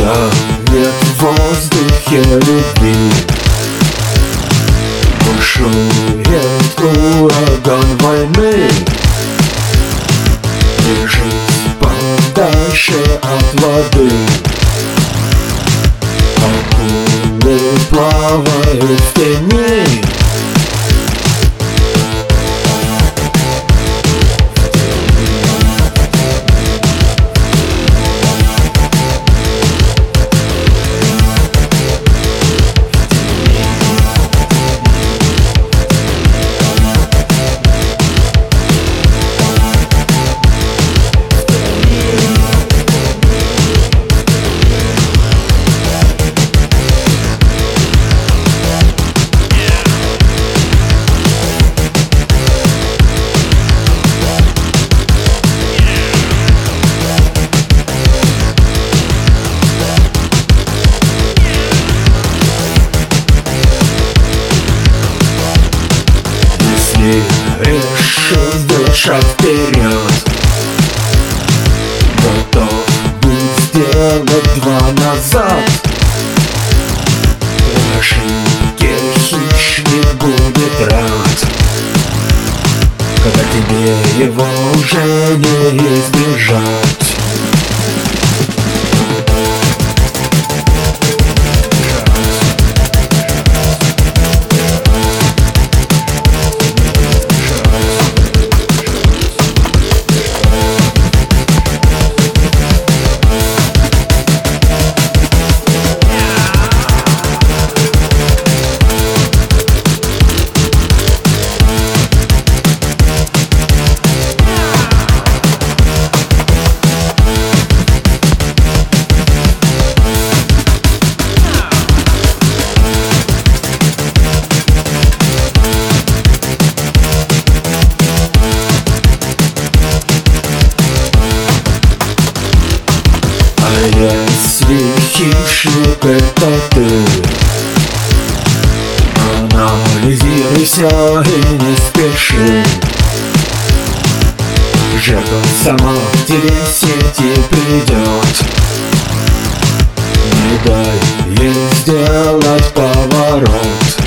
Тает в воздухе любви, бушует ураган войны, и жизнь подальше от воды. Акулы плавают в тени, решил дышать вперед, готов был сделать два назад. При ошибке хищник будет рад, когда тебе его уже не избежать. Если хищник — это ты, анализируйся и не спеши. Жертва сама к тебе в сети придет, не дай ей сделать поворот.